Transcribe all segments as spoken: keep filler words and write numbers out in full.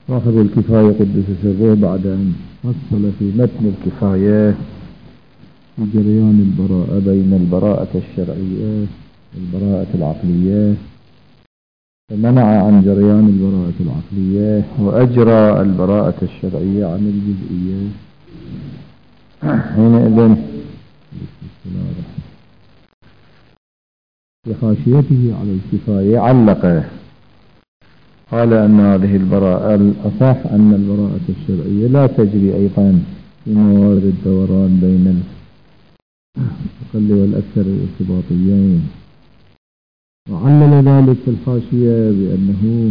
صاحب الكفاية قدس سره بعد أن فصل في متن الكفاية في جريان البراءة بين البراءة الشرعية والبراءة العقلية، فمنع عن جريان البراءة العقلية وأجرى البراءة الشرعية عن الجزئية. حينئذ في حاشيته على الكفاية علق قال أن هذه البراءة الأصح أن البراءة الشرعية لا تجري أيضا في موارد الدوران بين الأقل والأكثر الارتباطيين، وعلل ذلك في الحاشية بأنه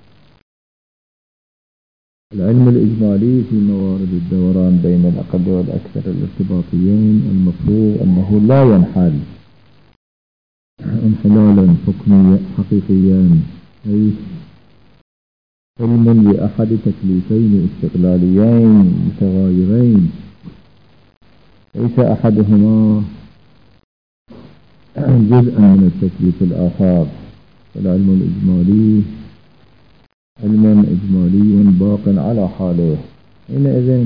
العلم الإجمالي في موارد الدوران بين الأقل والأكثر الارتباطيين المفروض أنه لا ينحل انحلالا حكميا حقيقيا، أي علم بأحد تكليفين استقلاليين متغايرين ليس أحدهما جزءا من التكليف الآخر. فالعلم الإجمالي علم إجمالي باق على حاله، حينئذ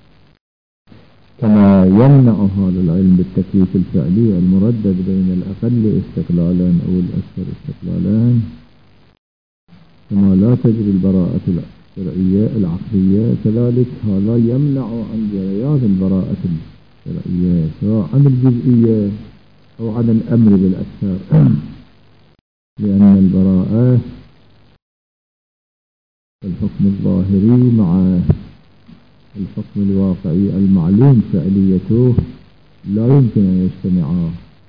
كما يمنع هذا العلم بالتكليف الفعلي المردد بين الأقل استقلالا أو الأكثر استقلالا، كما لا تجري البراءة الشرعية العقلية، كذلك هذا يمنع عن جريان البراءة الشرعية سواء عن الجزئية أو عن الأمر بالأكثر، لأن البراءة الحكم الظاهري مع الحكم الواقعي المعلوم فعليته لا يمكن أن يجتمعا.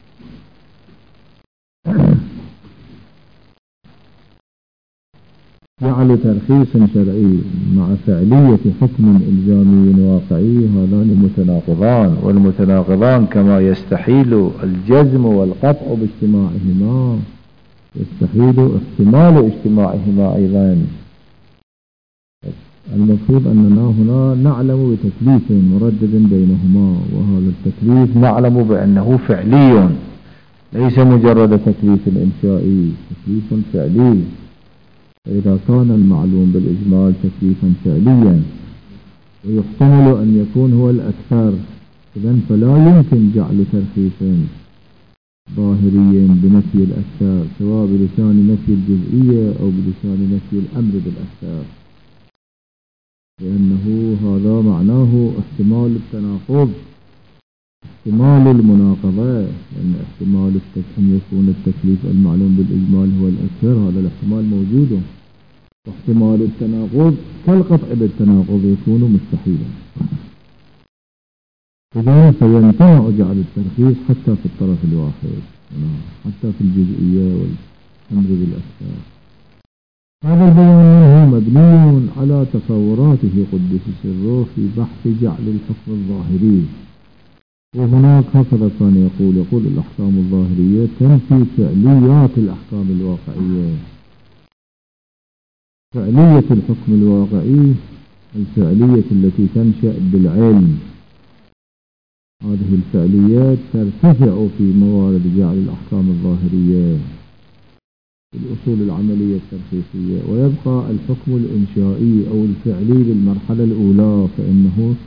جعل ترخيص شرعي مع فعلية حكم إلزامي واقعي هذان متناقضان، والمتناقضان كما يستحيل الجزم والقطع باجتماعهما يستحيل احتمال اجتماعهما أيضا. المفروض أننا هنا نعلم بتكليف مردد بينهما، وهذا التكليف نعلم بأنه فعلي ليس مجرد تكليف إنشائي، تكليف فعلي. فإذا كان المعلوم بالإجمال تكليفا فعليا ويحتمل أن يكون هو الأكثر، إذن فلا يمكن جعل ترخيص ظاهري بنفي الأكثر سواء بلسان نفي الجزئية أو بلسان نفي الأمر بالأكثر، لأنه هذا معناه احتمال التناقض احتمال المناقضة، لأن احتمال أن يكون التكليف المعلوم بالإجمال هو الأكثر هذا الاحتمال موجود، واحتمال التناقض كالقطع بالتناقض يكون مستحيلا. إذن فيمتنع جعل الترخيص حتى في الطرف الواحد، حتى في الجزئية والأمر بالأكثر. هذا البيان منه مبني على تصوراته قدس سره في بحث جعل الحكم الظاهري، وهناك هكذا كان يقول يقول الأحكام الظاهرية تنفي فعليات الأحكام الواقعية. فعلية الحكم الواقعي الفعلية التي تنشأ بالعلم، هذه الفعليات ترتفع في موارد جعل الأحكام الظاهرية الأصول العملية الترخيصية، ويبقى الحكم الإنشائي أو الفعلي بالمرحلة الأولى، فإنه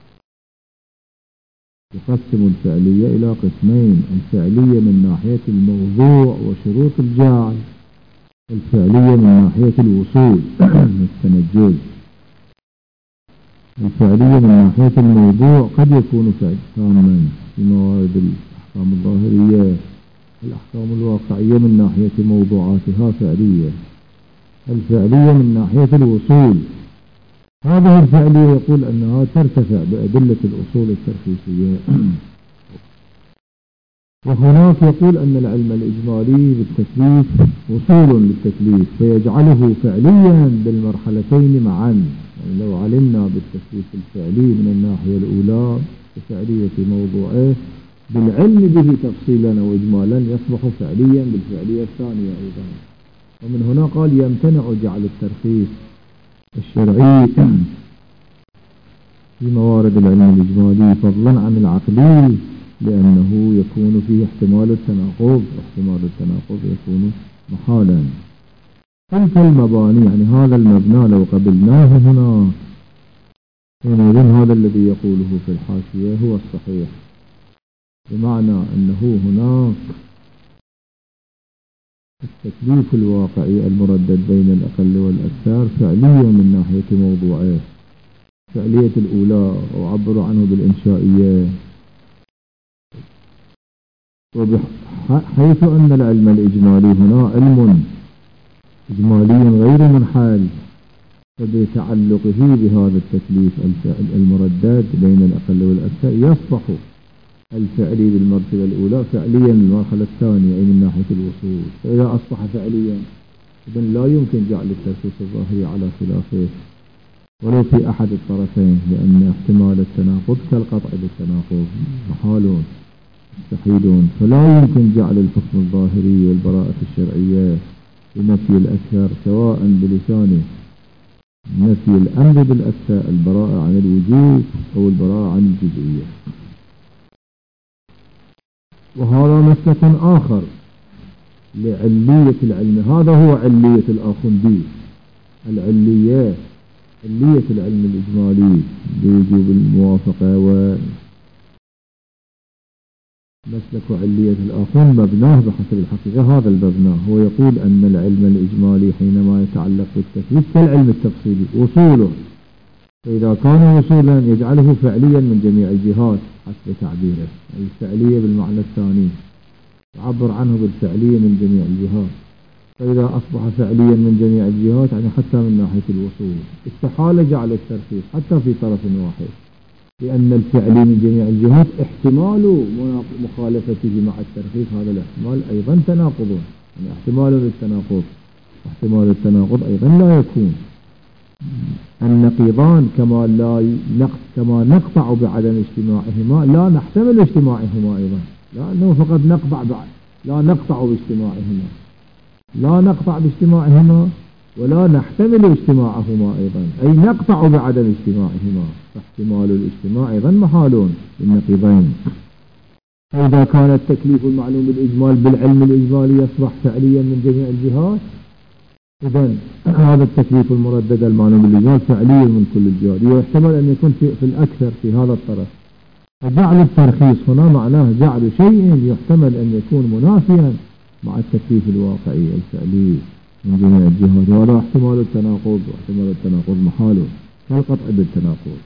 يقسم الفعلية إلى قسمين: الفعلية من ناحية الموضوع وشروط الجعل، الفعلية من ناحية الوصول التنجز. الفعلية من ناحية الموضوع قد يكون فعل تاما في موارد الأحكام الظاهرية، الأحكام الواقعية من ناحية موضوعاتها فعلية. الفعلية من ناحية الوصول هذه الفعلية يقول أنها ترتفع بأدلة الأصول الترخيصية. وهناك يقول أن العلم الإجمالي بالتكليف وصول للتكليف فيجعله فعليا بالمرحلتين معا. يعني لو علمنا بالتكليف الفعلي من الناحية الأولى بفعلية موضوعه بالعلم به تفصيلا وإجمالا يصبح فعليا بالفعلية الثانية أيضا. ومن هنا قال يمتنع جعل الترخيص الشرعي في موارد العلم الإجمالي فضلا عن العقلي، لأنه يكون فيه احتمال التناقض، واحتمال التناقض يكون محالا. تلك المباني يعني هذا المبنى لو قبلناه هنا حينئذ هذا الذي يقوله في الحاشية هو الصحيح، بمعنى أنه هناك التكليف الواقعي المردد بين الأقل والأكثر فعليا من ناحية موضوعه، فعلية الأولى وعبروا عنه بالإنشائية، حيث أن العلم الإجمالي هنا علم إجمالي غير منحل، فبتعلقه بهذا التكليف المردد بين الأقل والأكثر يصبح الفعلي بالمرتبة الأولى فعليا المرحلة الثانية أي من ناحية الوصول. فإذا أصبح فعليا إذن لا يمكن جعل الترخيص الظاهري على خلافه ولو في أحد الطرفين، لأن احتمال التناقض كالقطع بالتناقض محال مستحيل، فلا يمكن جعل الحكم الظاهري والبراءة الشرعية بنفي الأكثر سواء بلسانه نفي الأمر بالأكثر البراءة عن الوجوب أو البراءة عن الجزئية. وهذا مسلك آخر لعلية العلم، هذا هو علية الآخندي، العلية علية العلم الإجمالي بوجوب الموافقة، ومسلك علية الآخند مبناه بحسب الحقيقة. هذا المبنى هو يقول أن العلم الإجمالي حينما يتعلق بالتكليف كالعلم التفصيلي وصوله، فإذا كان وصولا يجعله فعليا من جميع الجهات حسب تعبيره، أي الفعلية بالمعنى الثاني يعبر عنه بالفعلية من جميع الجهات. فإذا أصبح فعليا من جميع الجهات يعني حتى من ناحية الوصول استحال جعل الترخيص حتى في طرف واحد، لأن الفعلي من جميع الجهات احتمال مخالفته مع الترخيص هذا الاحتمال أيضا تناقض، يعني احتمال للتناقض واحتمال التناقض أيضا لا يكون. النقيضان كما لا نقط كما نقطع بعدم اجتماعهما لا نحتمل اجتماعهما أيضا، لأنه فقد نقطع بعد لا نقطع باجتماعهما، لا نقطع باجتماعهما ولا نحتمل اجتماعهما أيضا، أي نقطع بعدم اجتماعهما، فاحتمال الاجتماع أيضا محال للنقيضين. فإذا كان التكليف المعلوم بالإجمال بالعلم الإجمالي يصبح فعليا من جميع الجهات، إذن هذا التكليف المردد المعلوم بالإجمال فعليا من كل الجهات، ويحتمل أن يكون في, في الأكثر في هذا الطرف. فجعل الترخيص هنا معناه جعل شيء يحتمل أن يكون منافيا مع التكليف الواقعي الفعلي من جميع الجهات، وهذا احتمال التناقض، واحتمال التناقض محال كالقطع بالتناقض.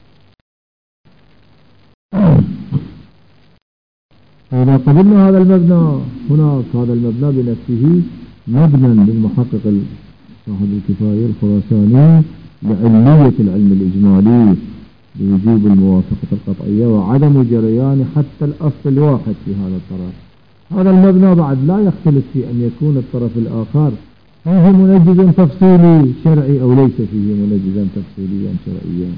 إذا قبلنا هذا المبنى هناك هذا المبنى بنفسه مبنى للمحقق صاحب الكفاية الخراساني لعلمية العلم الإجمالي بوجوب الموافقة القطعية وعدم جريان حتى الأصل الواحد في هذا الطرف. هذا المبنى بعد لا يختلف في أن يكون الطرف الآخر فيه منجزا تفصيلي شرعي أو ليس فيه منجزا تفصيليا شرعيا،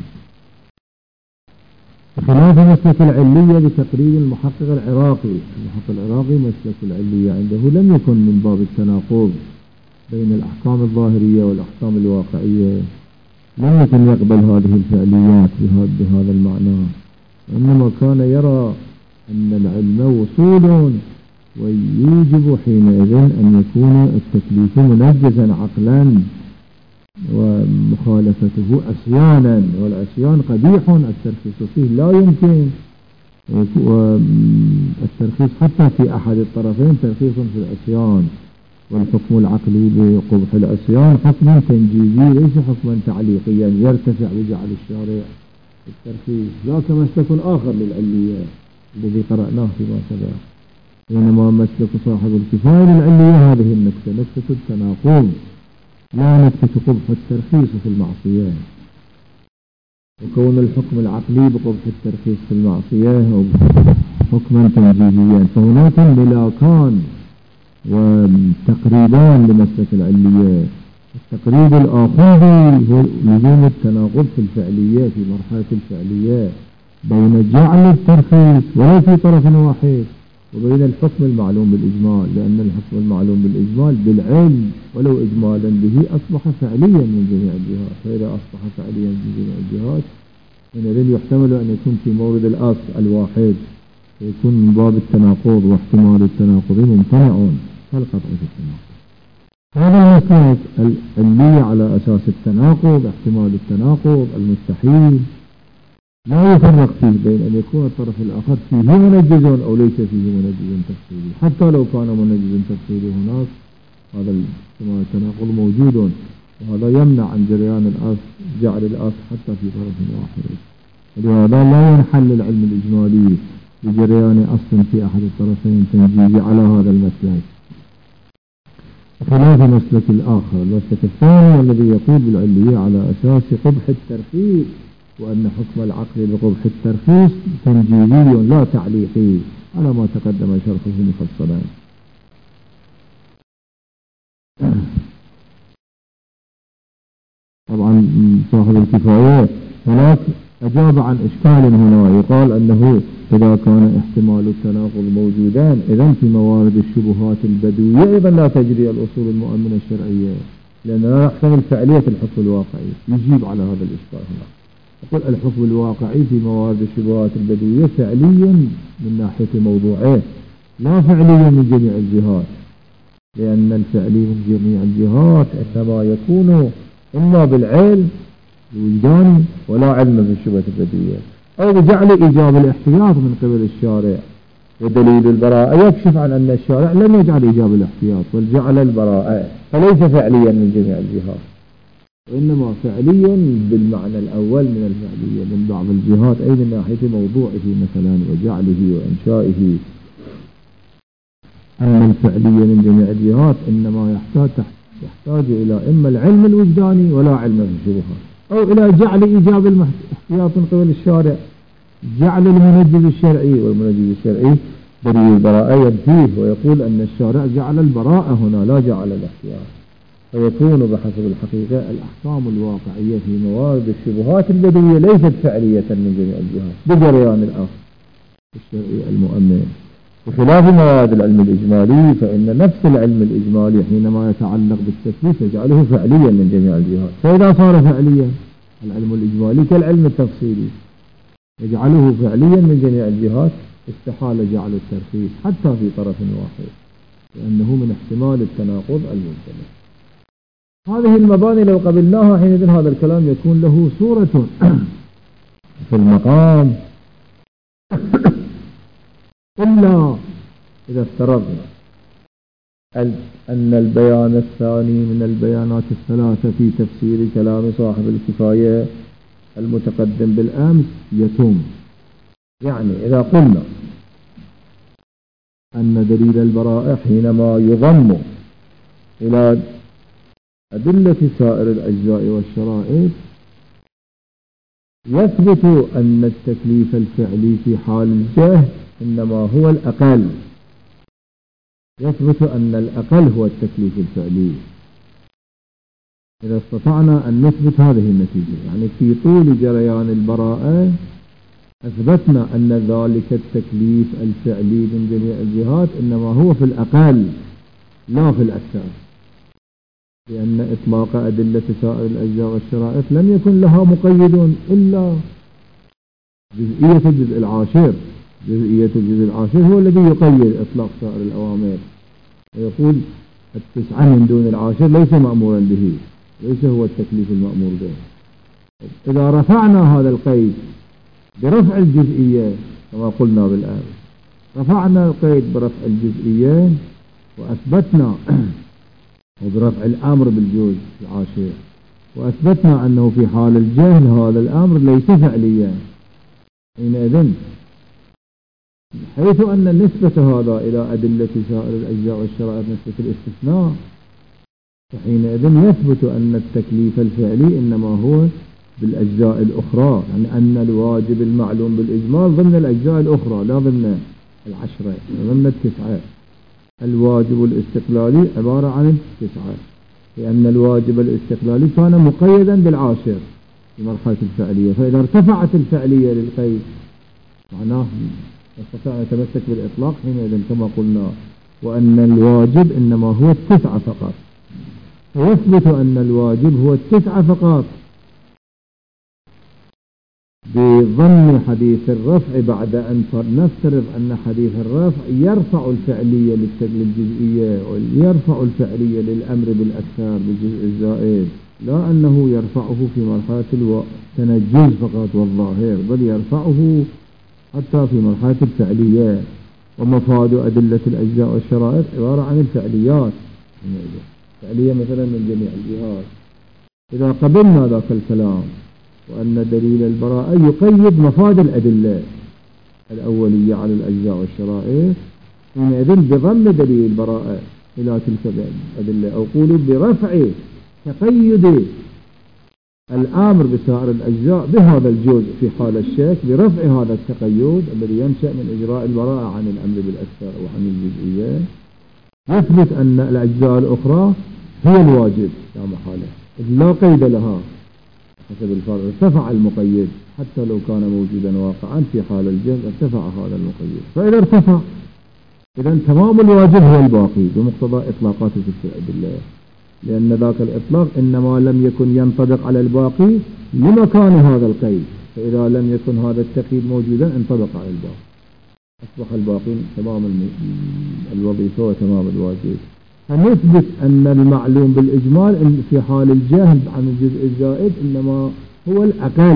بخلاف مسلك العلية بتقرير المحقق العراقي. المحقق العراقي مسلك العلية عنده لم يكن من باب التناقض بين الأحكام الظاهرية والأحكام الواقعية، لم يكن يقبل هذه الفعليات بهذا المعنى، وإنما كان يرى أن العلم وصول ويوجب حينئذ أن يكون التكليف منجزا عقلا ومخالفته عصيانا، والعصيان قبيح الترخيص فيه لا يمكن، والترخيص حتى في أحد الطرفين ترخيص في العصيان، والحكم العقلي بقبح العصيان حكم تنجيزي ليس حكما تعليقيا يرتفع بجعل الشارع الترخيص. ذاك مسلك آخر للعلية الذي قرأناه فيما سبق، بينما مسلك صاحب الكفاية للعلية هذه النكتة نكتة التناقض لا نكتة قبح الترخيص في المعصية، وكون الحكم العقلي بقبح الترخيص في المعصية حكما تنجيزيا. فهناك ملاكان وتقريبان لمسلك العلية. التقريب الآخر هو لزوم التناقض في الفعلية في مرحلة الفعلية بين جعل الترخيص ولو في طرف واحد وبين الحكم المعلوم بالإجمال، لأن الحكم المعلوم بالإجمال بالعلم ولو إجمالا به أصبح فعليا من جميع الجهات. فإذا أصبح فعليا من جميع الجهات إذن يحتمل أن يكون في مورد الأصل الواحد فيكون من باب التناقض، واحتمال التناقض ممتنع كالقطع في التناقض. هذا المسلك العلمي على أساس التناقض، احتمال التناقض المستحيل، لا يفرق فيه بين أن يكون الطرف الآخر فيه منجز أو ليس فيه منجز تفصيلي. حتى لو كان منجز تفصيلي هناك هذا الاحتمال التناقض موجود، وهذا يمنع عن جريان الأصل جعل الأصل حتى في طرف واحد. ولهذا لا ينحل العلم الإجمالي بجريان أصل في أحد الطرفين تنجيزي على هذا المسلك، خلاف المسلك الآخر المسلك الثاني الذي يقول بالعلية على أساس قبح الترخيص، وأن حكم العقل بقبح الترخيص تنجيزي لا تعليقي على ما تقدم شرحه مفصلا. طبعا صاحب الكفاية هناك أجاب عن إشكال هنا، يقال أنه إذا كان احتمال التناقض موجودان إذن في موارد الشبهات البدوية أيضا لا تجري الأصول المؤمنة الشرعية، لأننا لا نحتمل فعلية الحكم الواقعي. يجيب على هذا الإشكال هنا، يقول الحكم الواقعي في موارد الشبهات البدوية فعليا من ناحية موضوعه، لا فعليا من جميع الجهات، لأن الفعلي من جميع الجهات إنما يكون إما بالعلم الوجداني ولا علم بالشبهة البدوية، أو بجعل إيجاب الاحتياط من قبل الشارع، ودليل البراءة يكشف عن أن الشارع لم يجعل إيجاب الاحتياط بل جعل البراءة، فليس فعليا من جميع الجهات، وإنما فعليا بالمعنى الأول من الفعلية من بعض الجهات، أي من ناحية موضوعه مثلا وجعله وإنشائه. أما الفعلية من جميع الجهات إنما يحتاج يحتاج إلى إما العلم الوجداني ولا علم بالشبهات، أو إلى جعل إيجاب الاحتياط من قبل الشارع، جعل المنجز الشرعي، والمنجز الشرعي دليل البراءة ينفيه ويقول أن الشارع جعل البراءة هنا لا جعل الاحتياط، فيكون بحسب الحقيقة الأحكام الواقعية في موارد الشبهات البدوية ليست فعلية من جميع الجهات بجريان الآخر الشرعي المؤمن، بخلاف مواد العلم الإجمالي، فإن نفس العلم الإجمالي حينما يتعلق بالتكليف يجعله فعليا من جميع الجهات. فإذا صار فعليا العلم الإجمالي كالعلم التفصيلي يجعله فعليا من جميع الجهات، استحال جعل الترخيص حتى في طرف واحد، لأنه من احتمال التناقض الممتنع. هذه المباني لو قبلناها حينئذ هذا الكلام يكون له صورة في المقام، إلا إذا افترضنا أن البيان الثاني من البيانات الثلاثة في تفسير كلام صاحب الكفاية المتقدم بالأمس يتم. يعني إذا قلنا أن دليل البراءة حينما يضم إلى أدلة سائر الأجزاء والشرائط يثبت أن التكليف الفعلي في حال الجهل إنما هو الأقل، يثبت أن الأقل هو التكليف الفعلي. إذا استطعنا أن نثبت هذه النتيجة، يعني في طول جريان البراءة أثبتنا أن ذلك التكليف الفعلي من جميع الجهات إنما هو في الأقل لا في الأكثر، لأن إطلاق أدلة سائر الأجزاء والشرائط لم يكن لها مقيد إلا جزئية الجزء العاشر. جزئية الجزء العاشر هو الذي يقيد إطلاق سائر الأوامر، ويقول التسعة من دون العاشر ليس مأمورا به، ليس هو التكليف المأمور به. إذا رفعنا هذا القيد برفع الجزئية كما قلنا بالآن، رفعنا القيد برفع الجزئية وأثبتنا وبرفع الأمر بالجزء العاشر، وأثبتنا أنه في حال الجهل هذا الأمر ليس فعليا، حينئذ حيث أن النسبة هذا إلى أدلة سائر الأجزاء والشرائط نسبة الاستثناء، فحينئذ يثبت أن التكليف الفعلي إنما هو بالأجزاء الأخرى، يعني أن الواجب المعلوم بالإجمال ضمن الأجزاء الأخرى لا ضمن العشرة ضمن التسعة. الواجب الاستقلالي عبارة عن التسعة، لأن الواجب الاستقلالي كان مقيدا بالعاشر في مرحلة الفعلية، فإذا ارتفعت الفعلية للقيد معناه نستطيع أن نتمسك بالإطلاق حينئذ كما قلنا، وأن الواجب إنما هو التسعة فقط، ويثبت أن الواجب هو التسعة فقط. بضم حديث الرفع بعد أن نفترض أن حديث الرفع يرفع الفعلية للجزئية ويرفع الفعلية للأمر بالأكثر بالجزء الزائد، لا أنه يرفعه في مرحلة التنجز فقط والظاهر، بل يرفعه حتى في مرحلة الفعلية. ومفاد أدلة الأجزاء والشرائط عبارة عن الفعليات، فعلية مثلا من جميع الجهات. إذا قبلنا ذاك الكلام وأن دليل البراءة يقيد مفاد الأدلة الأولية على الأجزاء والشرائط، حينئذ بضم دليل البراءة إلى تلك الأدلة، أو قولوا برفع تقيد الأمر بسائر الأجزاء بهذا الجزء في حال الشك، برفع هذا التقيد الذي ينشأ من إجراء البراءة عن الأمر بالأكثر وعن الجزئية، يثبت أن الأجزاء الأخرى هي الواجب لا محالة، لا قيد لها حسب الفرق. ارتفع المقيد حتى لو كان موجودا واقعا في حال الجزء، ارتفع هذا المقيد. فإذا ارتفع إذا تمام الواجب هو الباقي بمقتضى إطلاقات تلك الأدلة، لأن ذاك الإطلاق إنما لم يكن ينطبق على الباقي لمكان هذا القيد، فإذا لم يكن هذا التقييد موجودا انطبق على الباقي، أصبح الباقي تمام الوظيفة وتمام الواجب. فنثبت أن المعلوم بالإجمال في حال الجهل عن الجزء الزائد إنما هو الأقل،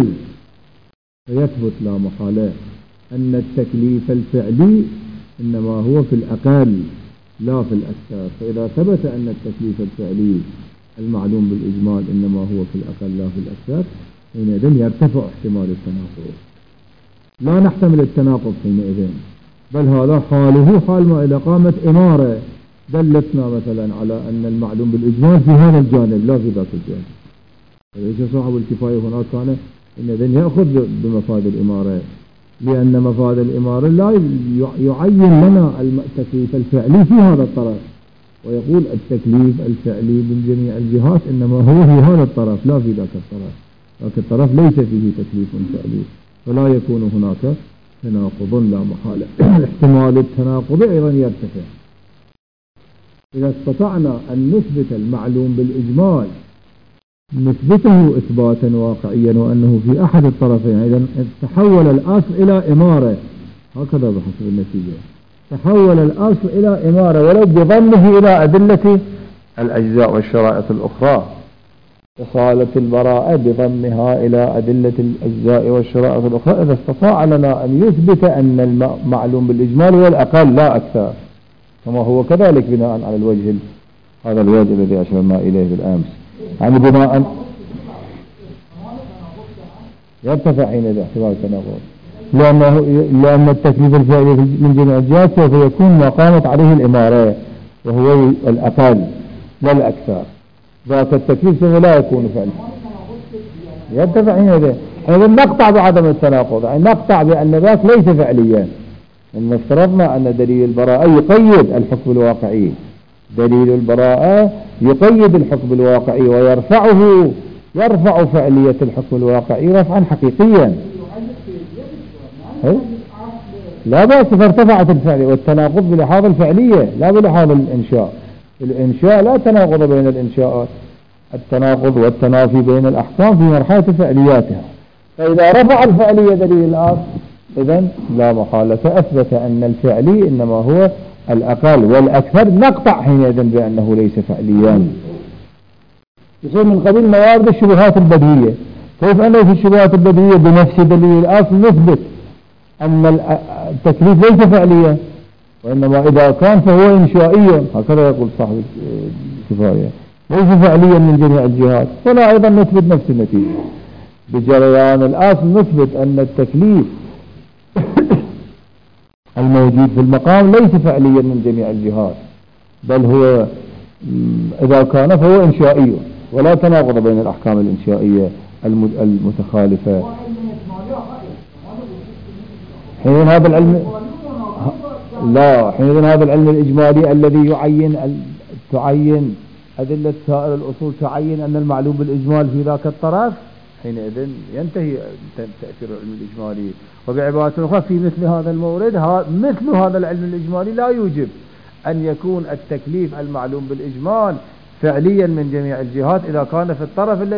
فيثبت لا محالة أن التكليف الفعلي إنما هو في الأقل لا في الأكثر. فإذا ثبت أن التكليف الفعلي المعلوم بالإجمال إنما هو في الأقل لا في الأكثر، حينئذ يرتفع احتمال التناقض، لا نحتمل التناقض حينئذ، بل هذا حاله حال ما إذا قامت إمارة دلتنا مثلا على أن المعلوم بالإجمال في هذا الجانب لا في ذاك الجانب، فليس صاحب الكفاية هناك كان إذن يأخذ بمفاد الإمارة، لأن مفاد الإمارة لا يعين لنا التكليف الفعلي في هذا الطرف، ويقول التكليف الفعلي من جميع الجهات إنما هو في هذا الطرف لا في ذاك الطرف، ذاك الطرف ليس فيه تكليف فعلي، فلا يكون هناك تناقض لا محالة. احتمال التناقض أيضا يرتفع إذا استطعنا أن نثبت المعلوم بالإجمال، نثبته إثباتا واقعيا وأنه في أحد الطرفين، إذا تحول الأصل إلى إمارة، هكذا بحسب النتيجة تحول الأصل إلى إمارة ولو بضمه إلى أدلة الأجزاء والشرائط الأخرى، إصالة البراءة بضمها إلى أدلة الأجزاء والشرائط الأخرى، إذا استطاع لنا أن يثبت أن المعلوم بالإجمال هو الأقل لا أكثر، كما هو كذلك بناء على الوجه هذا الوجه الذي أشرنا إليه بالأمس، يعني بناء يرتفع حينئذ احتمال التناقض، لأنه لأن التكليف الفعلي من جميع الجهات سوف يكون ما قامت عليه الإمارة وهو الأقل لا الأكثر، ذاك التكليف سوف لا يكون فعلي يرتفع حينئذ. إذا نقطع بعدم التناقض، يعني نقطع بأن ذاك ليس فعليا، إن افترضنا أن دليل البراءة يقيد الحكم الواقعي، دليل البراءة يقيد الحكم الواقعي ويرفعه، يرفع فعلية الحكم الواقعي رفعا حقيقيا، لا بأس فارتفعت الفعلية، والتناقض بلحاظ الفعلية لا بلحاظ الإنشاء، الإنشاء لا تناقض بين الإنشاءات، التناقض والتنافي بين الأحكام في مرحلة فعلياتها، فإذا رفع الفعلية دليل الآخر إذن لا محالة أثبت أن الفعلي إنما هو الأقل، والأكثر نقطع حينئذ بأنه ليس فعليا. يصير من قبيل موارد الشبهات البديهية، كيف أنه في الشبهات البديهية بنفس دليل الأصل نثبت أن التكليف ليس فعليا، وإنما إذا كان فهو إنشائيا، هكذا يقول صاحب الكفاية، ليس فعليا من جميع الجهات، فلا أيضا نثبت نفس النتيجة بجريان الأصل، نثبت أن التكليف الموجود في المقام ليس فعليا من جميع الجهات، بل هو إذا كان فهو إنشائي، ولا تناقض بين الأحكام الإنشائية المتخالفة. حين هذا العلم لا حين هذا العلم الإجمالي الذي يعين تعين أدلة سائر الأصول، تعين أن المعلوم بالإجمال في ذاك الطرف، حينئذ ينتهي تأثير العلم الإجمالي. وبعبارة أخرى في مثل هذا المورد مثل هذا العلم الإجمالي لا يوجب أن يكون التكليف المعلوم بالإجمال فعليا من جميع الجهات إذا كان في الطرف الذي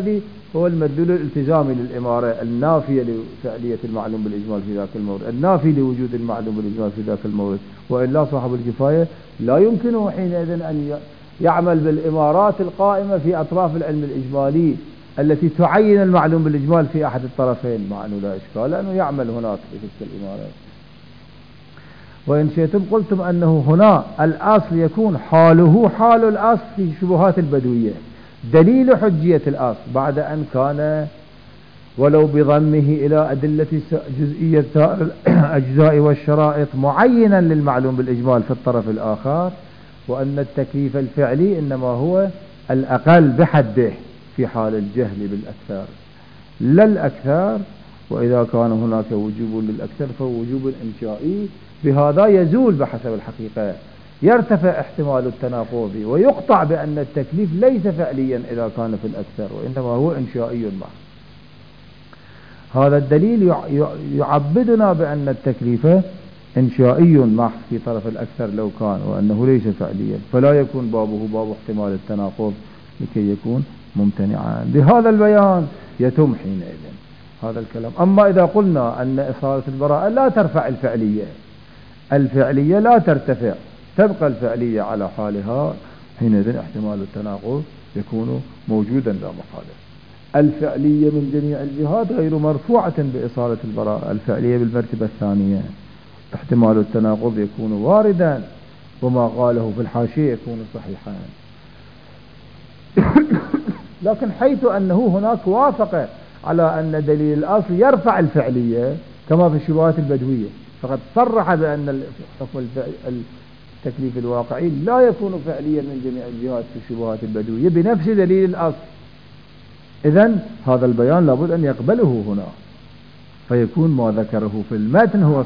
هو المدلول الالتزامي للإمارة النافية لفعلية المعلوم بالإجمال في ذاك المورد، النافي لوجود المعلوم بالإجمال في ذاك المورد. وإلا صاحب الكفاية لا يمكنه حينئذ أن يعمل بالإمارات القائمة في أطراف العلم الإجمالي التي تعين المعلوم بالإجمال في أحد الطرفين، مع أنه لا إشكال لأنه يعمل هناك في تلك الإمارات. وإن شئتم قلتم أنه هنا الأصل يكون حاله حال الأصل في شبهات البدوية، دليل حجية الأصل بعد أن كان ولو بضمه إلى أدلة جزئية الأجزاء والشرائط معينا للمعلوم بالإجمال في الطرف الآخر، وأن التكليف الفعلي إنما هو الأقل بحده في حال الجهل بالأكثر لا الأكثر. وإذا كان هناك وجوب للأكثر فهو وجوب إنشائي، بهذا يزول بحسب الحقيقة، يرتفع احتمال التناقض ويقطع بأن التكليف ليس فعليا إذا كان في الأكثر وإنما هو إنشائي محض. هذا الدليل يعبدنا بأن التكليف إنشائي محض في طرف الأكثر لو كان، وأنه ليس فعليا، فلا يكون بابه باب احتمال التناقض لكي يكون ممتنعا. بهذا البيان يتم حينئذ هذا الكلام. أما إذا قلنا أن إصالة البراءة لا ترفع الفعلية، الفعلية لا ترتفع، تبقى الفعلية على حالها، حينئذ احتمال التناقض يكون موجودا لا محالة. الفعلية من جميع الجهات غير مرفوعة بإصالة البراءة، الفعلية بالمرتبة الثانية، احتمال التناقض يكون واردا، وما قاله في الحاشية يكون صحيحا. لكن حيث أنه هناك وافق على أن دليل الأصل يرفع الفعلية كما في الشبهات البدوية، فقد صرح بأن حكم التكليف الواقعي لا يكون فعليا من جميع الجهات في الشبهات البدوية بنفس دليل الأصل. إذن هذا البيان لابد أن يقبله هنا، فيكون ما ذكره في المتن هو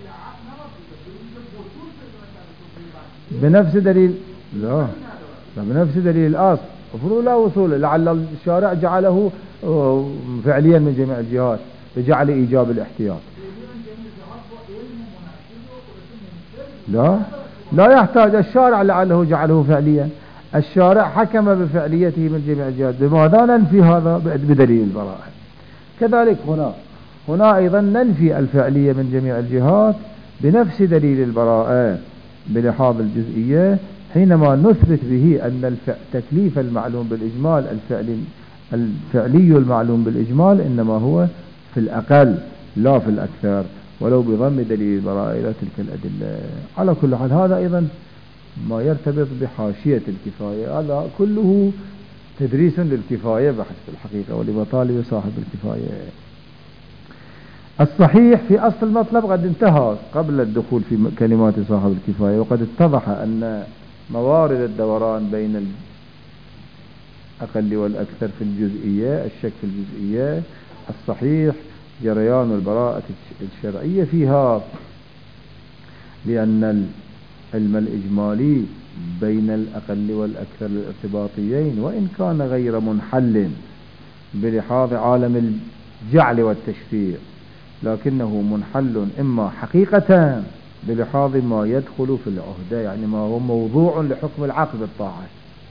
بنفس دليل لا, لا بنفس دليل الأصل، المفروض لا وصول، لعل الشارع جعله فعليا من جميع الجهات بجعل إيجاب الاحتياط. لا لا يحتاج الشارع لعله جعله فعليا، الشارع حكم بفعليته من جميع الجهات، بماذا ننفي هذا؟ بدليل البراءة. كذلك هنا هنا أيضا ننفي الفعلية من جميع الجهات بنفس دليل البراءة بلحاظ الجزئية، حينما نثبت به أن التكليف المعلوم بالإجمال الفعلي الفعلي المعلوم بالإجمال إنما هو في الأقل لا في الأكثر، ولو بضم دليل البراءة إلى تلك الأدلة. على كل حال هذا أيضا ما يرتبط بحاشية الكفاية، هذا كله تدريس للكفاية بحسب الحقيقة ولمطالب صاحب الكفاية. الصحيح في أصل المطلب قد انتهى قبل الدخول في كلمات صاحب الكفاية، وقد اتضح أن موارد الدوران بين الأقل والأكثر في الجزئية، الشك في الجزئية الصحيح جريان البراءة الشرعية فيها، لأن العلم الإجمالي بين الأقل والأكثر الارتباطيين وإن كان غير منحل بلحاظ عالم الجعل والتشفير، لكنه منحل إما حقيقة بلحاظ ما يدخل في العهدة، يعني ما هو موضوع لحكم العقد بالطاعة،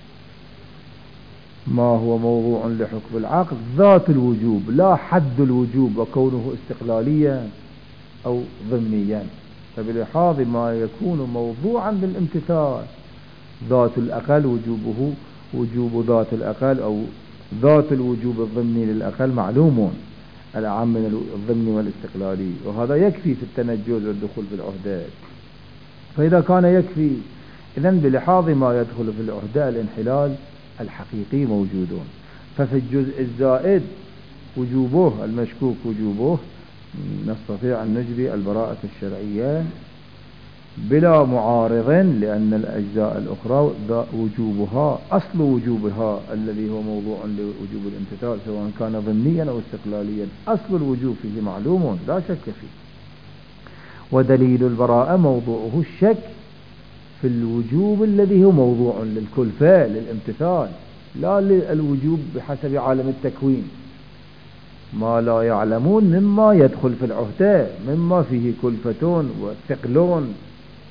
ما هو موضوع لحكم العقد ذات الوجوب لا حد الوجوب وكونه استقلاليا أو ضمنيا، فبلحاظ ما يكون موضوعا للامتثال ذات الأقل وجوبه وجوب ذات الأقل أو ذات الوجوب الضمني للأقل معلوم الأعم من الضمني والاستقلالي، وهذا يكفي في التنجز والدخول في العهدة. فإذا كان يكفي إذن بلحاظ ما يدخل في العهدة الانحلال الحقيقي موجودون، ففي الجزء الزائد وجوبه المشكوك وجوبه نستطيع أن نجري البراءة الشرعية بلا معارض، لأن الأجزاء الأخرى وجوبها أصل وجوبها الذي هو موضوع لوجوب الامتثال سواء كان ضمنيا أو استقلاليا، أصل الوجوب فيه معلوم لا شك فيه، ودليل البراءة موضوعه الشك في الوجوب الذي هو موضوع للكلفة للامتثال، لا للوجوب بحسب عالم التكوين، ما لا يعلمون مما يدخل في العهدة مما فيه كلفتون وثقلون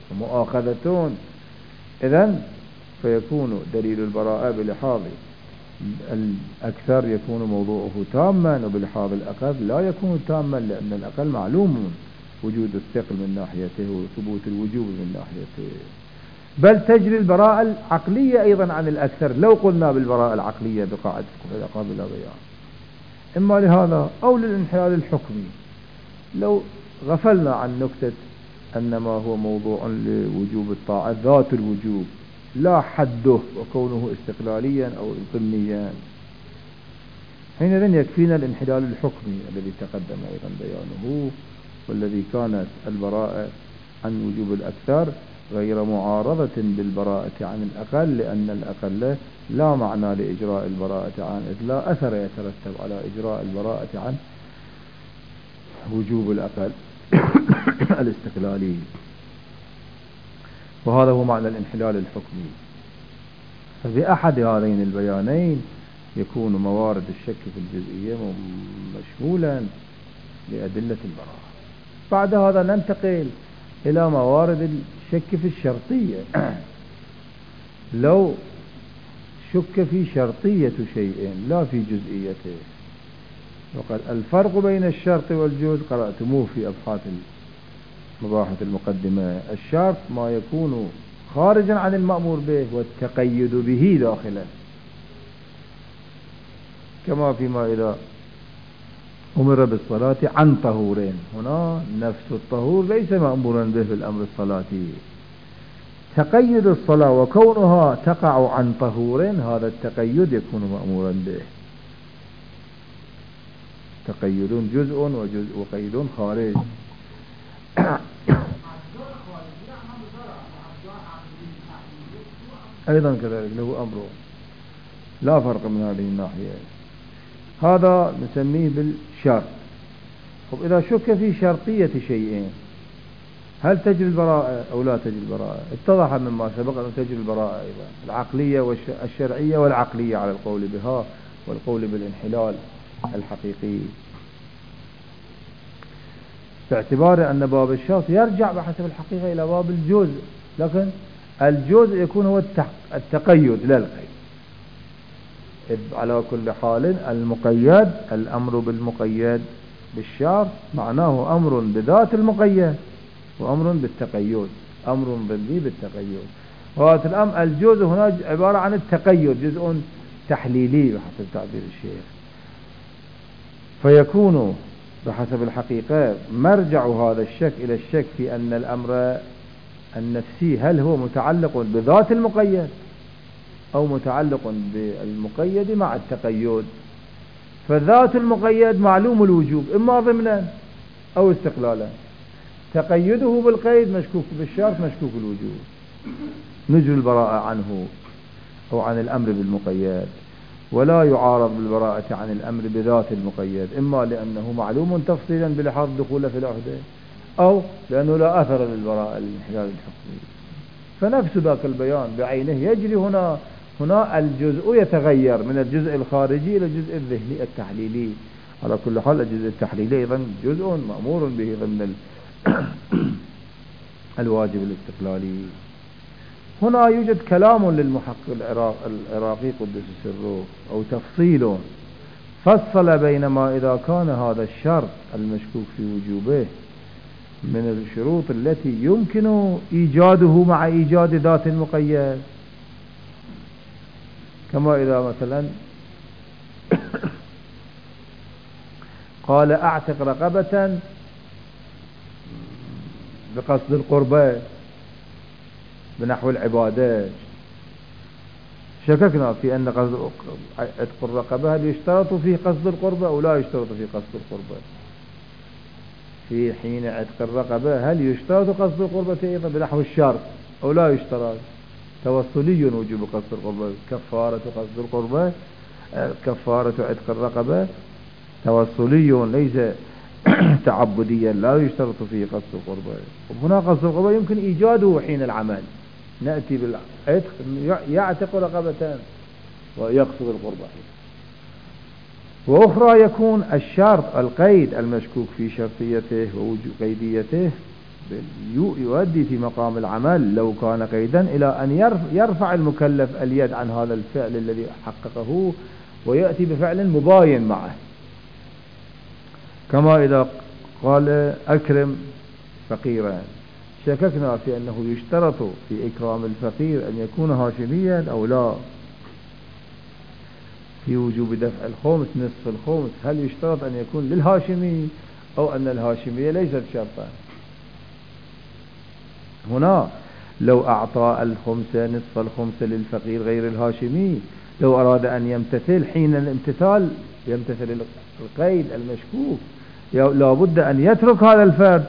ومؤاخذتون. إذن فيكون دليل البراءة بلحاظ الأكثر يكون موضوعه تاما، وبالحاض الأقل لا يكون تاما، لأن الأقل معلوم وجود الثقل من ناحيته وثبوت الوجوب من ناحيته. بل تجري البراءة العقلية أيضا عن الأكثر لو قلنا بالبراءة العقلية بقاعدة قابل بيان، إما لهذا أو للانحلال الحكمي. لو غفلنا عن نكتة أن ما هو موضوع لوجوب الطاعة ذات الوجوب لا حده وكونه استقلاليا أو ضمنيا، حينئذ يكفينا الانحلال الحكمي الذي تقدم أيضا بيانه، والذي كانت البراءة عن وجوب الأكثر غير معارضة بالبراءة عن الأقل، لأن الأقل لا معنى لإجراء البراءة عن، إذ لا أثر يترتب على إجراء البراءة عن وجوب الأقل الاستقلالي. وهذا هو معنى الانحلال الحكمي. فبأحد هذين البيانين يكون موارد الشك في الجزئية مشمولا لأدلة البراءة. بعد هذا ننتقل إلى موارد الشك في الشرطية. لو شك في شرطية شيء لا في جزئيته، وقد الفرق بين الشرط والجزء قرأتموه في أبحاث مباحث المقدمة. الشرط ما يكون خارجا عن المأمور به والتقيد به داخلا، كما فيما إذا أمر بالصلاة عن طهورين، هنا نفس الطهور ليس مأمورا به في الأمر الصلاتي. تقيد الصلاة وكونها تقع عن طهور، هذا التقيد يكون مأمورا به. تقيد جزء وجزء وقيد خارج. أيضا كذلك له أمره، لا فرق من هذه الناحية. هذا نسميه بالشرط. طب إذا شك في شرطية شيئين، هل تجري البراءة أو لا تجري البراءة؟ اتضح مما سبق أن تجري البراءة أيضا العقلية والشرعية والعقلية على القول بها والقول بالانحلال الحقيقي، باعتبار أن باب الشرط يرجع بحسب الحقيقة إلى باب الجزء، لكن الجزء يكون هو التقيد لا القيد. إذ على كل حال المقيد، الأمر بالمقيد بالشرط معناه أمر بذات المقيد وأمر بالتقيد، أمر بالذي بالتقيد. وهذا الأمر الجزء هنا عبارة عن التقيد، جزء تحليلي بحسب تعبير الشيخ، فيكون بحسب الحقيقة مرجع هذا الشك إلى الشك في أن الأمر النفسي هل هو متعلق بذات المقيد أو متعلق بالمقيد مع التقيد. فذات المقيد معلوم الوجوب إما ضمنا أو استقلالا، تقيده بالقيد مشكوك بالشرط مشكوك الوجوب، نجر البراءة عنه أو عن الأمر بالمقيد، ولا يعارض بالبراءة عن الأمر بذات المقيد، إما لأنه معلوم تفصيلا بلحاظ دخوله في العهدة، أو لأنه لا أثر للبراءة الانحلال الحكمي. فنفس ذاك البيان بعينه يجري هنا. هنا الجزء يتغير من الجزء الخارجي إلى الجزء الذهني التحليلي. على كل حال الجزء التحليلي أيضا جزء مأمور به ضمن الواجب الاستقلالي. هنا يوجد كلام للمحقق العراقي قدس سره أو تفصيل، فصل بين ما إذا كان هذا الشرط المشكوك في وجوبه من الشروط التي يمكن إيجاده مع إيجاد ذات المقيد، كما إذا مثلا قال أعتق رقبة بقصد القربة بنحو العبادات، شككنا في أن قصد عتق الرقبة هل يشترط فيه قصد القربة أو لا يشترط فيه قصد القربة. في حين عتق الرقبة هل يشترط قصد القربة أيضا بنحو الشرط أو لا يشترط؟ توصلي وجوب قصد القربة. كفارة قصد القربة، كفارة عتق الرقبة توصلي ليس تعبديا، لا يشترط فيه قصد القربة. هنا قصد القربة يمكن إيجاده حين العمل، نأتي بالعتق يعتق رقبتان ويقصد القربة. وأخرى يكون الشرط القيد المشكوك في شرطيته ووجود قيديته يؤدي في مقام العمل لو كان قيدا إلى أن يرفع المكلف اليد عن هذا الفعل الذي حققه ويأتي بفعل مباين معه، كما إذا قال أكرم فقيرا، شككنا في أنه يشترط في إكرام الفقير أن يكون هاشميا أو لا. في وجوب دفع الخمس نصف الخمس هل يشترط أن يكون للهاشمي أو أن الهاشمية ليست شرطا؟ هنا لو أعطى الخمس نصف الخمس للفقير غير الهاشمي، لو أراد أن يمتثل حين الامتثال يمتثل القيد المشكوك لا بد أن يترك هذا الفرد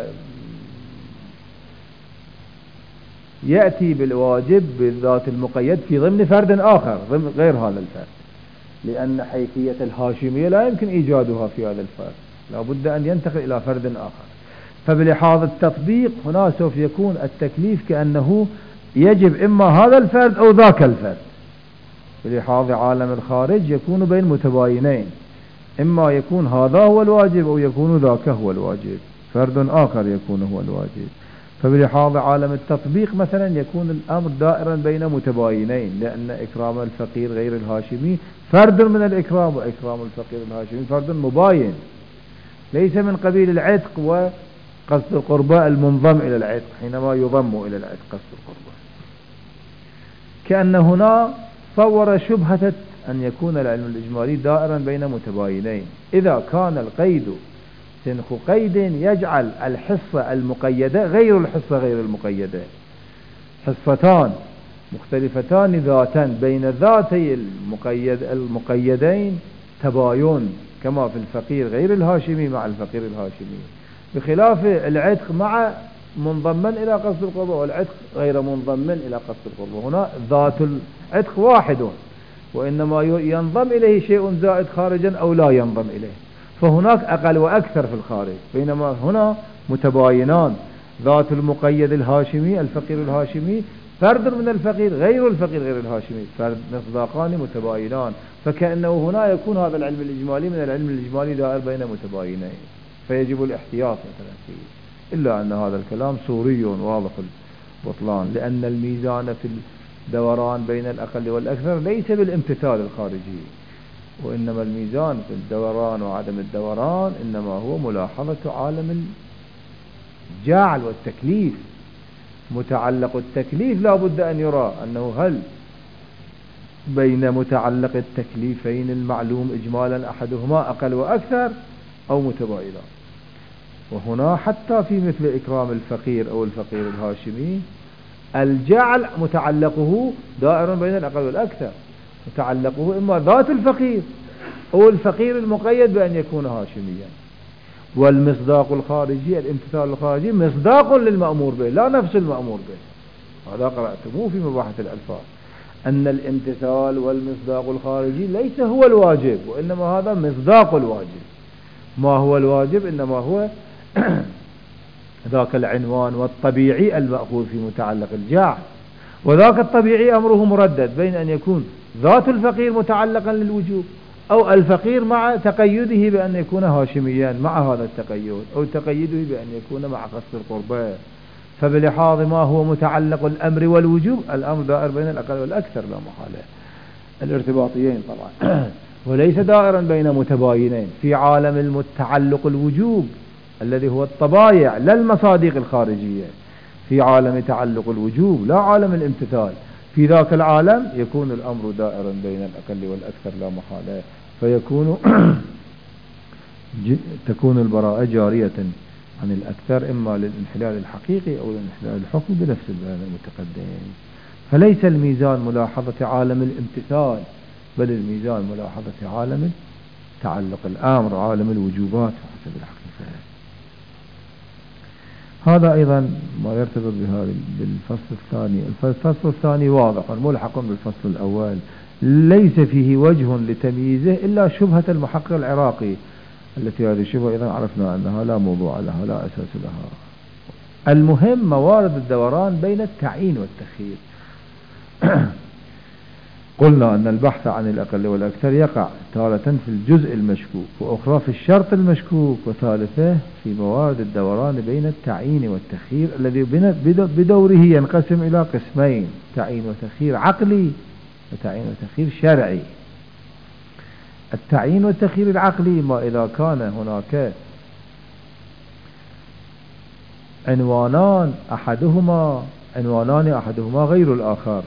ويأتي بالواجب بالذات المقيد في ضمن فرد آخر غير هذا الفرد، لأن حيثية الهاشمية لا يمكن إيجادها في هذا الفرد، لا بد أن ينتقل إلى فرد آخر. فبلحاظ التطبيق هنا سوف يكون التكليف كأنه يجب إما هذا الفرد أو ذاك الفرد. بلحاظ عالم الخارج يكون بين متباينين، إما يكون هذا هو الواجب أو يكون ذاك هو الواجب، فرد آخر يكون هو الواجب. فبلحاظ عالم التطبيق مثلا يكون الأمر دائرا بين متباينين، لأن إكرام الفقير غير الهاشمي فرد من الإكرام، وإكرام الفقير الهاشمي فرد مباين ليس من قبيل العتق وقصد القرباء المنضم إلى العتق، حينما يضم إلى العتق قصد القرباء. كأن هنا صور شبهة أن يكون العلم الإجمالي دائرا بين متباينين، إذا كان القيد سنخ قيد يجعل الحصة المقيدة غير الحصة غير المقيدة، حصتان مختلفتان ذاتا بين ذاتي المقيد المقيدين تباين، كما في الفقير غير الهاشمي مع الفقير الهاشمي، بخلاف العتق مع منضما إلى قصد القربة والعتق غير منضم إلى قصد القربة. هنا ذات العتق واحد وإنما ينضم إليه شيء زائد خارجا أو لا ينضم إليه، فهناك أقل وأكثر في الخارج، بينما هنا متباينان، ذات المقيد الهاشمي الفقير الهاشمي فرد من الفقير غير الفقير غير الهاشمي، فرد مصداقان متباينان، فكأنه هنا يكون هذا العلم الإجمالي من العلم الإجمالي دائر بين متباينين، فيجب الاحتياط مثلا فيه. إلا أن هذا الكلام سوري واضح البطلان، لأن الميزان في الدوران بين الأقل والأكثر ليس بالامتثال الخارجي، وإنما الميزان في الدوران وعدم الدوران إنما هو ملاحظة عالم الجعل والتكليف. متعلق التكليف لا بد أن يرى أنه هل بين متعلق التكليفين المعلوم إجمالا أحدهما أقل وأكثر أو متباينان. وهنا حتى في مثل إكرام الفقير أو الفقير الهاشمي الجعل متعلقه دائر بين الأقل والأكثر، متعلقه إما ذات الفقير أو الفقير المقيد بأن يكون هاشميا، والمصداق الخارجي الامتثال الخارجي مصداق للمأمور به لا نفس المأمور به. هذا قرأتموه في مباحث الألفاظ أن الامتثال والمصداق الخارجي ليس هو الواجب، وإنما هذا مصداق الواجب. ما هو الواجب؟ إنما هو ذاك العنوان والطبيعي المأخوذ في متعلق الجعل، وذاك الطبيعي أمره مردد بين أن يكون ذات الفقير متعلقا للوجوب أو الفقير مع تقيده بأن يكون هاشميا مع هذا التقيد، أو تقيده بأن يكون مع قصد القربى. فبلحاظ ما هو متعلق الأمر والوجوب الأمر دائر بين الأقل والأكثر لا محالة، الارتباطيين طبعا، وليس دائرا بين متباينين في عالم المتعلق الوجوب الذي هو الطبايع لا المصادق الخارجية، في عالم تعلق الوجوب لا عالم الامتثال. في ذاك العالم يكون الأمر دائرا بين الأقل والأكثر لا محالة، فيكون تكون البراءة جارية عن الأكثر إما للانحلال الحقيقي أو للانحلال الحكمي بنفس البيان المتقدم. فليس الميزان ملاحظة عالم الامتثال، بل الميزان ملاحظة عالم تعلق الأمر، عالم الوجوبات حسب الحقيقة. هذا أيضا ما يرتبط بهذا بالفصل الثاني. الفصل الثاني واضح ملحق بالفصل الأول، ليس فيه وجه لتمييزه إلا شبهة المحقق العراقي، التي هذه الشبهة إذا عرفنا أنها لا موضوع لها لا أساس لها. المهم موارد الدوران بين التعيين والتخيير. قلنا أن البحث عن الأقل والأكثر يقع تارة في الجزء المشكوك، وأخرى في الشرط المشكوك، وثالثة في موارد الدوران بين التعيين والتخيير الذي بدوره ينقسم إلى قسمين: تعيين وتخيير عقلي وتعيين وتخيير شرعي. التعيين والتخيير العقلي ما إذا كان هناك عنوانان أحدهما عنوانان أحدهما غير الآخر،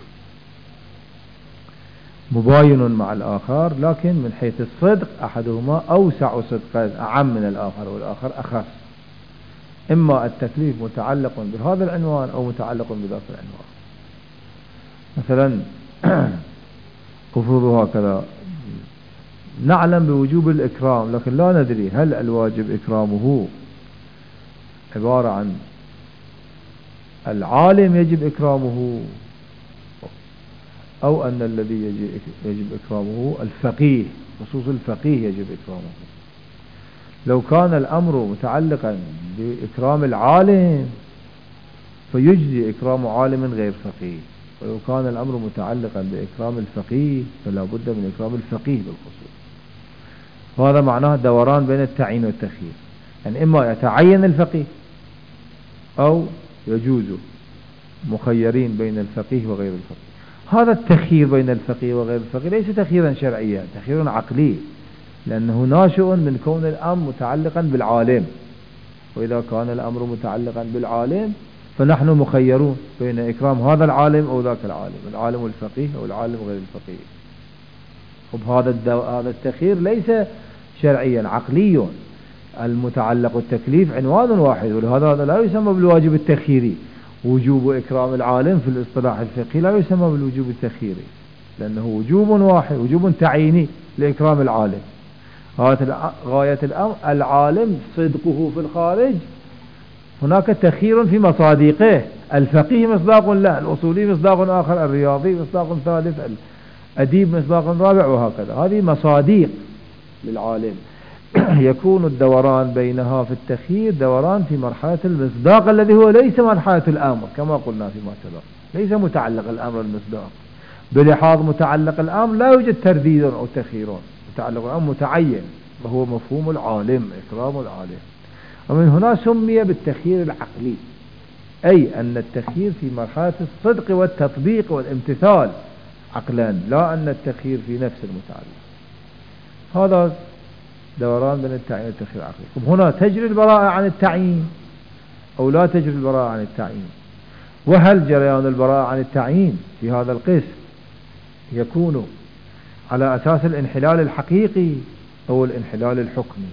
مباين مع الآخر، لكن من حيث الصدق أحدهما أوسع صدقا أعم من الآخر والآخر أخف. إما التكليف متعلق بهذا العنوان أو متعلق بذاك العنوان. مثلا أفرض هكذا: نعلم بوجوب الإكرام لكن لا ندري هل الواجب إكرامه عبارة عن العالم يجب إكرامه أو أن الذي يجب إكرامه الفقيه، خصوص الفقيه يجب إكرامه. لو كان الأمر متعلقا بإكرام العالم فيجزي إكرام عالم غير فقيه، ولو كان الأمر متعلقا بإكرام الفقيه فلا بد من إكرام الفقيه بالخصوص. وهذا معناه دوران بين التعيين والتخيير، يعني إما يتعين الفقيه أو يجوز مخيرين بين الفقيه وغير الفقيه. هذا التخيير بين الفقيه وغير الفقيه ليس تخييرا شرعيا، تخيير عقلي، لأنه ناشئ من كون الأمر متعلقا بالعالم، وإذا كان الأمر متعلقا بالعالم فنحن مخيرون بين إكرام هذا العالم أو ذاك العالم، العالم الفقيه أو العالم غير الفقيه. وبهذا الدو... هذا التخيير ليس شرعيا، عقلي. المتعلق التكليف عنوان واحد، ولهذا هذا لا يسمى بالواجب التخييري. وجوب إكرام العالم في الاصطلاح الفقهي لا يسمى بالوجوب التخييري، لأنه وجوب واحد، وجوب تعييني لإكرام العالم. غاية الأمر العالم صدقه في الخارج، هناك تخيير في مصادقه، الفقيه مصداق له، الأصولي مصداق آخر، الرياضي مصداق ثالث، الأديب مصداق رابع، وهكذا. هذه مصادق للعالم. يكون الدوران بينها في التخيير دوران في مرحلة المصداق الذي هو ليس مرحلة الأمر كما قلنا فيما سبق، ليس متعلق الأمر المصداق. بلحاظ متعلق الأمر لا يوجد ترديد أو تخيير، متعلق الأمر متعين وهو مفهوم العالم، إكرام العالم. ومن هنا سمي بالتخيير العقلي، أي أن التخيير في مرحلة الصدق والتطبيق والامتثال عقلا، لا أن التخيير في نفس المتعلق. هذا دوران بين التعيين والتخيير العقلي. هنا تجري البراءة عن التعيين أو لا تجري البراءة عن التعيين؟ وهل جريان البراءة عن التعيين في هذا القسم يكون على أساس الانحلال الحقيقي أو الانحلال الحكمي؟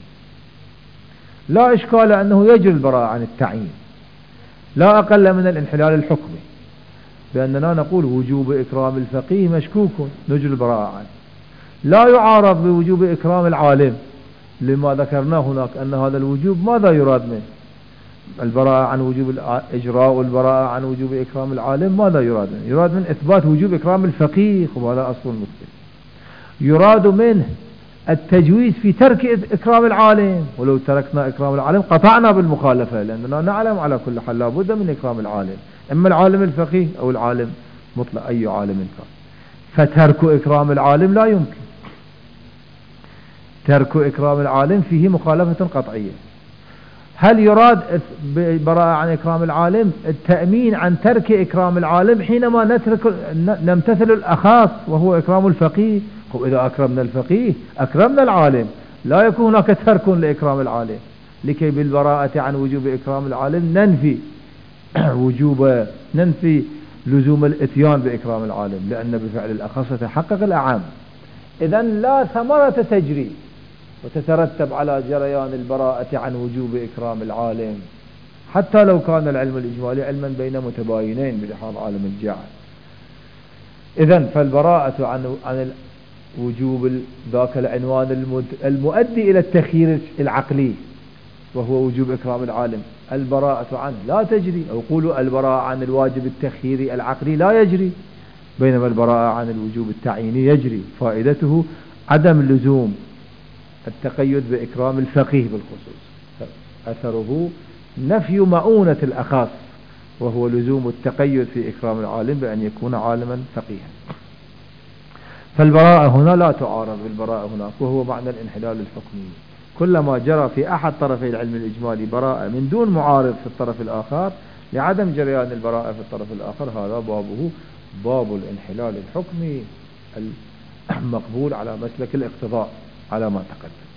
لا إشكال أنه يجري البراءة عن التعيين، لا أقل من الانحلال الحكمي، بأننا نقول وجوب إكرام الفقيه مشكوك نجري البراءة عنه، لا يعارض بوجوب إكرام العالم، لما ذكرنا هناك أن هذا الوجوب ماذا يراد منه؟ البراءة عن وجوب الإجراء والبراءة عن وجوب إكرام العالم ماذا يراد منه؟ يراد من إثبات وجوب إكرام الفقيه، وهذا أصل المشكلة. يراد منه التجويز في ترك إكرام العالم، ولو تركنا إكرام العالم قطعنا بالمخالفة، لأننا نعلم على كل حال لا بد من إكرام العالم، إما العالم الفقيه أو العالم مطلق أي عالم كان. فترك إكرام العالم لا يمكن، ترك إكرام العالم فيه مخالفة قطعية. هل يراد براءة عن إكرام العالم التأمين عن ترك إكرام العالم حينما نترك نمتثل الأخاص وهو إكرام الفقيه؟ إذا أكرمنا الفقيه أكرمنا العالم، لا يكون هناك ترك لإكرام العالم، لكي بالبراءة عن وجوب إكرام العالم ننفي وجوب ننفي لزوم الاتيان بإكرام العالم، لأن بفعل الأخص تحقق الأعم. إذن لا ثمرة تجري وتترتب على جريان البراءة عن وجوب إكرام العالم، حتى لو كان العلم الإجمالي علما بين متباينين بلحاظ عالم الجعل. إذن فالبراءة عن عن وجوب ذاك العنوان المؤدي إلى التخيير العقلي وهو وجوب إكرام العالم، البراءة عنه لا تجري، أو قولوا البراءة عن الواجب التخييري العقلي لا يجري، بينما البراءة عن الوجوب التعييني يجري. فائدته عدم لزوم التقيد بإكرام الفقيه بالخصوص، أثره نفي مؤونة الأخص وهو لزوم التقيد في إكرام العالم بأن يكون عالما فقيها. فالبراءة هنا لا تعارض بالبراءة هناك، وهو معنى الانحلال الحكمي. كلما جرى في أحد طرفي العلم الإجمالي براءة من دون معارض في الطرف الآخر لعدم جريان البراءة في الطرف الآخر، هذا بابه باب الانحلال الحكمي المقبول على مسلك الاقتضاء على ما تقدم،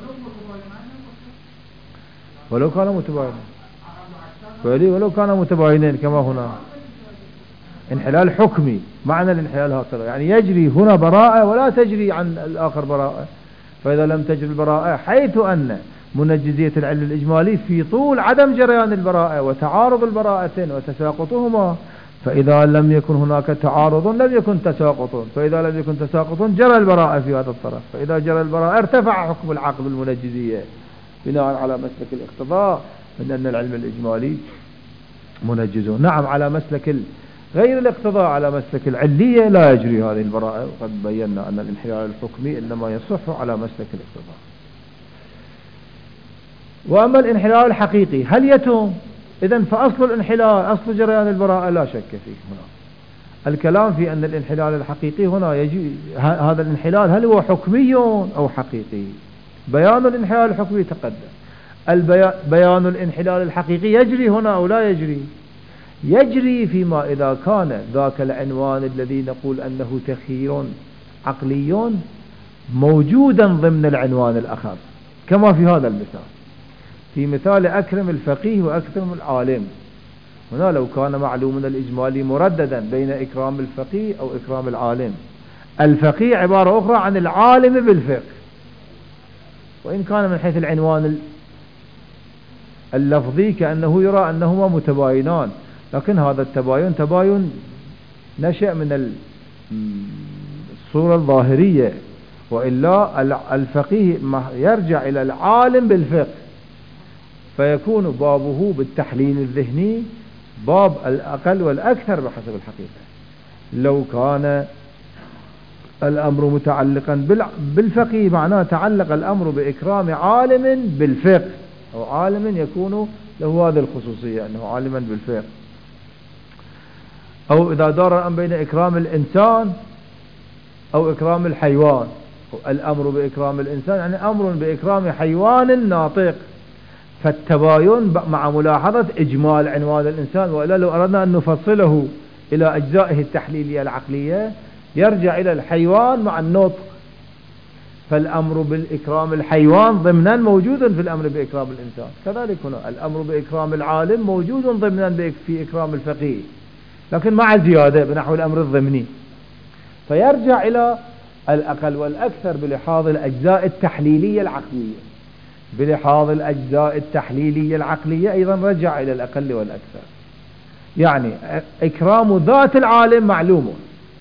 ولو كان متباينين ولو كان متباينين كما هنا. انحلال حكمي، معنى الانحلال هكذا يعني يجري هنا براءة ولا تجري عن الآخر براءة. فإذا لم تجري البراءة، حيث أن منجزية العلم الإجمالي في طول عدم جريان البراءة وتعارض البراءتين وتساقطهما، فإذا لم يكن هناك تعارض لم يكن تساقط، فإذا لم يكن تساقط جرى البراءة في هذا الطرف، فإذا جرى البراءة ارتفع حكم العقد المنجزية بناء على مسلك الاقتضاء من أن العلم الإجمالي منجزه. نعم على مسلك غير الاقتضاء على مسلك العلية لا يجري هذه البراءة، وقد بينا أن الانحلال الحكمي إنما يصح على مسلك الاقتضاء. وأما الانحلال الحقيقي هل يتم؟ إذن فأصل الانحلال أصل جريان البراءة لا شك فيه. هنا الكلام في أن الانحلال الحقيقي هنا يجي، هذا الانحلال هل هو حكمي أو حقيقي؟ بيان الانحلال الحكمي تقدم. بيان الانحلال الحقيقي يجري هنا أو لا يجري؟ يجري فيما إذا كان ذاك العنوان الذي نقول أنه تخيير عقلي موجودا ضمن العنوان الأخر، كما في هذا المثال، في مثال أكرم الفقيه وأكرم العالم. هنا لو كان معلومنا الإجمالي مرددا بين إكرام الفقيه أو إكرام العالم، الفقيه عبارة أخرى عن العالم بالفقه، وإن كان من حيث العنوان اللفظي كأنه يرى أنهما متباينان، لكن هذا التباين تباين نشأ من الصورة الظاهرية، وإلا الفقيه يرجع إلى العالم بالفقه، فيكون بابه بالتحليل الذهني باب الأقل والأكثر بحسب الحقيقة. لو كان الأمر متعلقا بالفقيه معناه تعلق الأمر بإكرام عالم بالفقه، أو عالم يكون له هذه الخصوصية أنه عالما بالفقه. أو إذا دار الأمر بين إكرام الإنسان أو إكرام الحيوان، الأمر بإكرام الإنسان يعني أمر بإكرام حيوان ناطق، فالتباين مع ملاحظة إجمال عنوان الإنسان، وإلا لو أردنا أن نفصله إلى أجزائه التحليلية العقلية يرجع إلى الحيوان مع النطق، فالأمر بالإكرام الحيوان ضمنا موجود في الأمر بإكرام الإنسان. كذلك هنا الأمر بإكرام العالم موجود ضمنا في إكرام الفقيه، لكن مع زيادة بنحو الأمر الضمني، فيرجع إلى الأقل والأكثر بلحاظ الأجزاء التحليلية العقلية. بلحاظ الأجزاء التحليلية العقلية أيضا رجع إلى الأقل والأكثر. يعني إكرام ذات العالم معلوم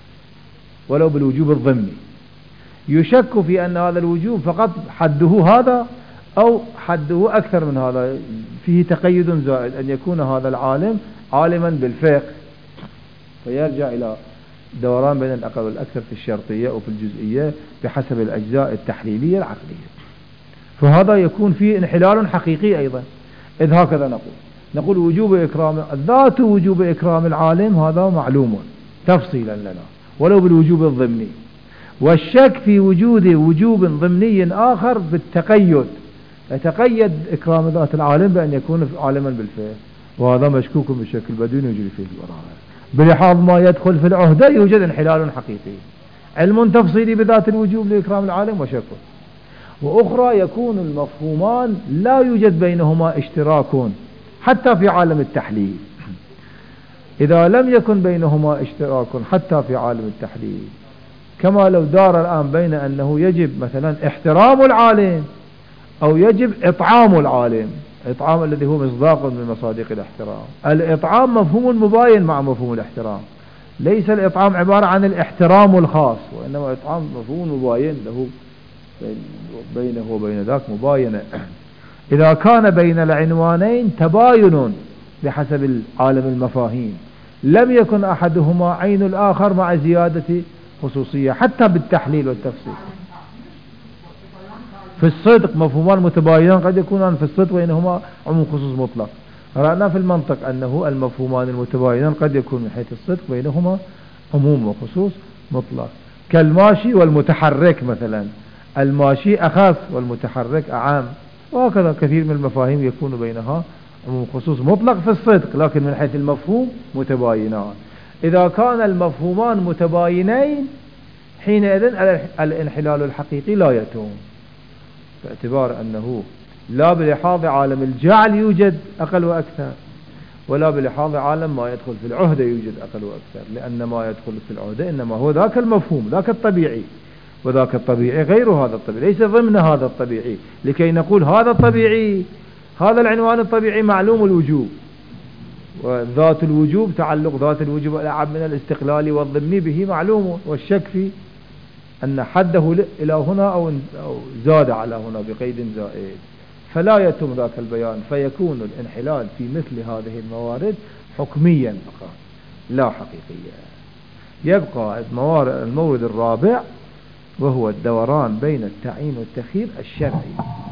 ولو بالوجوب الضمني، يشك في أن هذا الوجوب فقط حده هذا أو حده أكثر من هذا، فيه تقيد زائد أن يكون هذا العالم عالما بالفقه، فيرجع إلى دوران بين الأقل والأكثر في الشرطية أو في الجزئية بحسب الأجزاء التحليلية العقلية. فهذا يكون فيه انحلال حقيقي أيضا، إذ هكذا نقول نقول وجوب إكرام ذات وجوب إكرام العالم هذا معلوم تفصيلا لنا ولو بالوجوب الضمني، والشك في وجود وجوب ضمني آخر بالتقيد، يتقيد إكرام ذات العالم بأن يكون عالما بالفعل، وهذا مشكوك بشكل بدون يجري فيه البراءة. بلحاظ ما يدخل في العهدة يوجد انحلال حقيقي، علم تفصيلي بذات الوجوب لإكرام العالم وشك، وأخرى يكون المفهومان لا يوجد بينهما اشتراك حتى في عالم التحليل. إذا لم يكن بينهما اشتراك حتى في عالم التحليل، كما لو دار الآن بين أنه يجب مثلا احترام العالم أو يجب إطعام العالم، إطعام الذي هو مصداق من مصادق الاحترام. الإطعام مفهوم مباين مع مفهوم الاحترام، ليس الإطعام عبارة عن الاحترام الخاص، وإنما إطعام مفهوم مباين له بينه وبين ذاك مباينة. إذا كان بين العنوانين تباين بحسب عالم المفاهيم لم يكن أحدهما عين الآخر مع زيادة خصوصية حتى بالتحليل والتفصيل. في الصدق مفهومان متباينان قد يكونان في الصدق بينهما عموم خصوص مطلق. رأينا في المنطق أنه المفهومان المتباينان قد يكون من حيث الصدق بينهما عموم وخصوص مطلق. كالماشي والمتحرك مثلا، الماشي أخص والمتحرك أعام، وهكذا كثير من المفاهيم يكون بينها عموم خصوص مطلق في الصدق، لكن من حيث المفهوم متباينان. إذا كان المفهومان متباينين حينئذ الانحلال الحقيقي لا يتم، باعتبار أنه لا بلحاظ عالم الجعل يوجد أقل وأكثر، ولا بلحاظ عالم ما يدخل في العهدة يوجد أقل وأكثر، لأن ما يدخل في العهدة إنما هو ذاك المفهوم ذاك الطبيعي، وذاك الطبيعي غير هذا الطبيعي، ليس ضمن هذا الطبيعي، لكي نقول هذا الطبيعي، هذا العنوان الطبيعي معلوم الوجوب، وذات الوجوب تعلق ذات الوجوب الأعم من الاستقلال والضمني به معلوم، والشك في أن حده إلى هنا أو زاد على هنا بقيد زائد، فلا يتم ذاك البيان، فيكون الانحلال في مثل هذه الموارد حكميا فقط لا حقيقيا. يبقى المورد الرابع وهو الدوران بين التعيين والتخيير الشرعي.